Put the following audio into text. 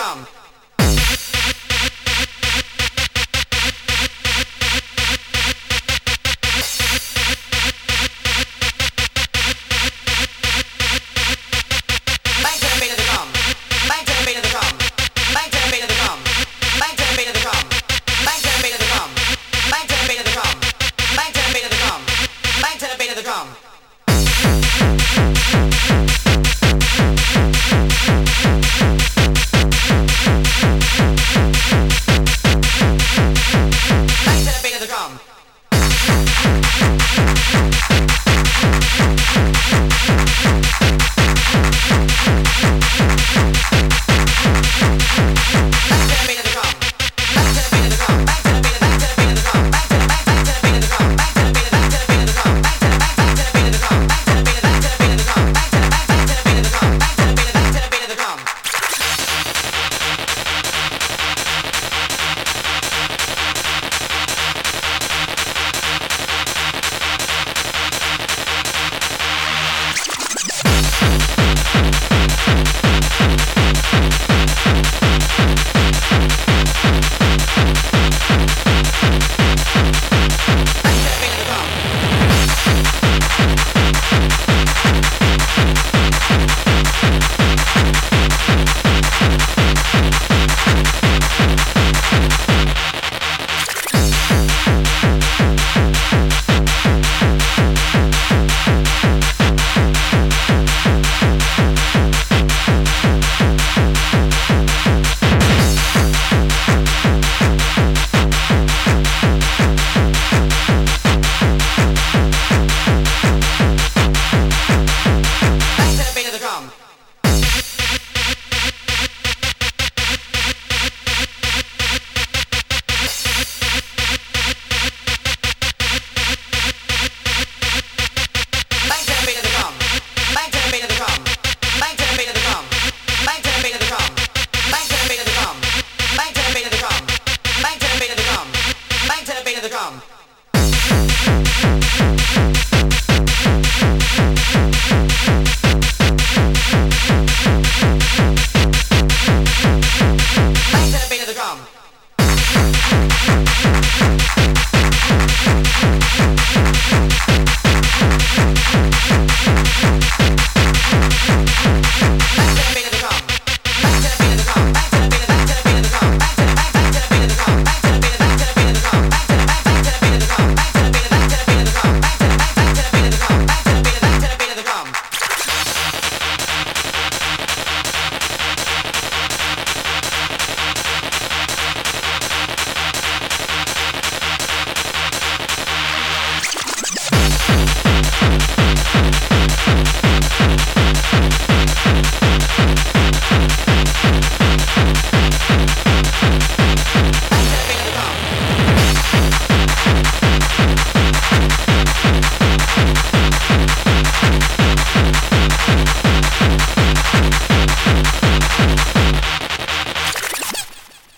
drum. Bang to the beat of the drum. Bang to the beat of the drum. Bang to the beat of the drum. Bang to the beat of the drum. Bang to the beat of the drum. Bang to the beat of the drum. Bang to the beat of the drum. Bang to the beat of the drum.